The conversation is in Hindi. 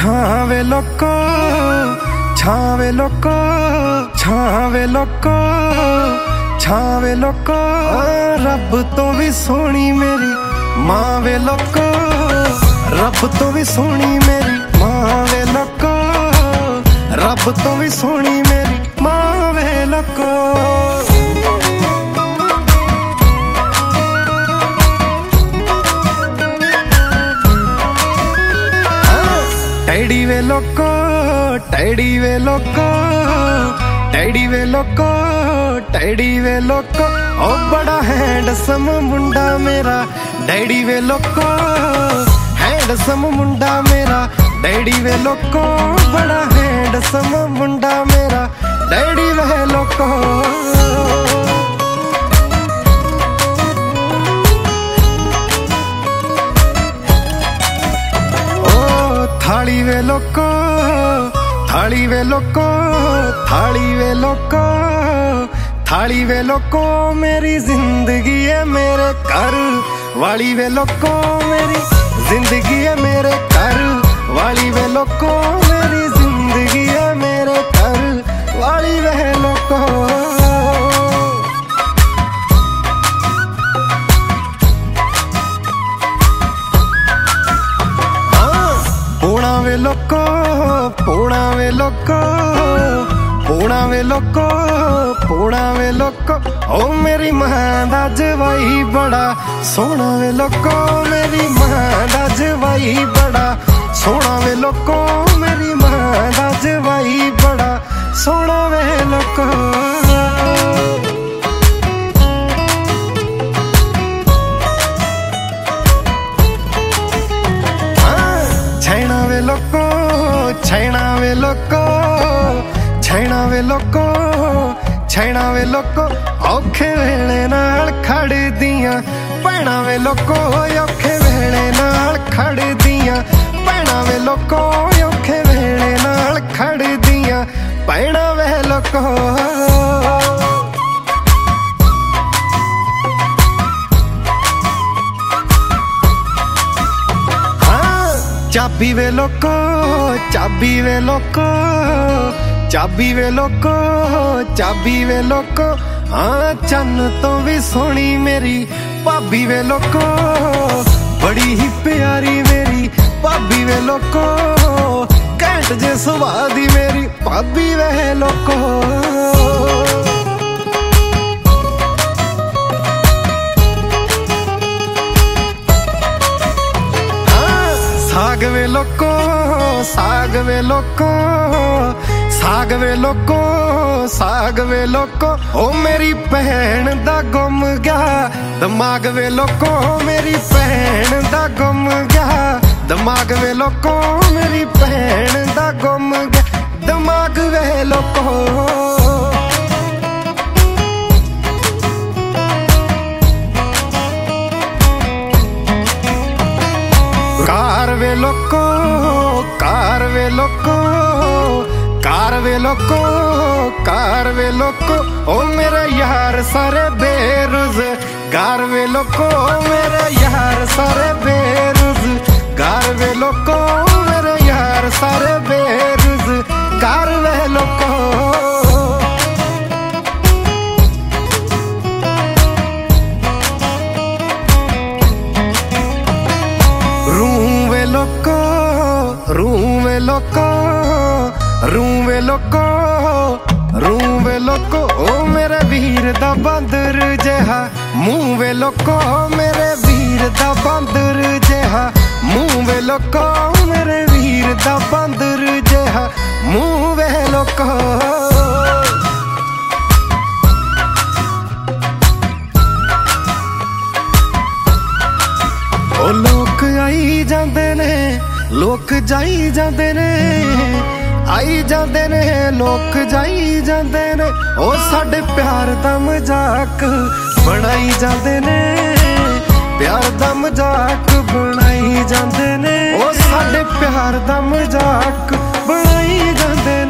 छावे लोको छावे लोको छावे लोको छावे लोको रब तो भी सोहनी मेरी मां वे लोको रब तो भी सोहनी मेरी मां वे लोको रब तो भी सोहनी मेरी मां वे लोको। टैडी वे लोको टैडी वे लोको टैडी वे लोको टैडी वे लोको ओ बड़ा हैंडसम मुंडा मेरा डैडी वे लोको हैंडसम मुंडा मेरा डैडी वे लोको बड़ा हैंडसम मुंडा मेरा डैडी वे लोको। थाली वे लोको थाली वे लोको थाली वे लोको थाली वे लोको मेरी जिंदगी है मेरे घर वाली वे लोको मेरी जिंदगी है मेरे घर वाली वे लोको मेरी जिंदगी है मेरे घर वाली वे लोको। पूना वे लोको पूना वे लोको पूना वे लोको पूना वे लोको ओ मेरी मां दा जवाई बड़ा सोहना वे लोको मेरी मां दा जवाई बड़ा सोहना वे लोको मेरी मां दा जवाई बड़ा सोहना वे लोको। छैना वे लोको छैना वे लोको छैना वे लोको छैना वे लोको औखे वेले नाल खड़ दियां भैणां वे लोको औखे वेले नाल खड़ दियां भैणां वे लोको औखे वेले नाल खड़ दियां भैणां वे लोको। चाबी वे लोको चाबी वे लोको चाबी वे लोको चाबी वे लोको हाँ चन्न तो भी सोहनी मेरी भाभी वे लोको बड़ी ही प्यारी मेरी भाभी वे लोको घैंट जे सुभाऽ दी मेरी भाभी वे लोको। साग वे लोको साग वे लोको साग वे लोको साग वे लोको ओ मेरी भैन दा गुम गया दिमाग वे लोको मेरी भैन दा गुम गया दिमाग वे लोको मेरी भैन दा गुम गया दिमाग वे लोको। कार वे लोको कार वे लोको कार वे लोको कार वे लोको ओ मेरे यार सारे बेरोजगार वे लोको मेरे यार सारे बेरोजगार वे लोको मेरे यार सारे बेरोजगार वे लोको। रूवे लोको रूवे लोको रूवे लोको रूवे लोको ओ मेरे वीर दा बंदर जेहा मुंह वे लोको मेरे वीर दा बंदर जेहा मुंह वे लोको मेरे वीर दा बंदर जेहा मुंह वे लोको। ओ लोक आई जांदे ने लोक जाई जांदे ने आई जांदे ने लोक जाई जांदे ने ओ साडे प्यार दा मजाक बनाई जांदे ने प्यार दा मजाक बनाई जांदे ने ओ साडे प्यार दा मजाक बनाई जांदे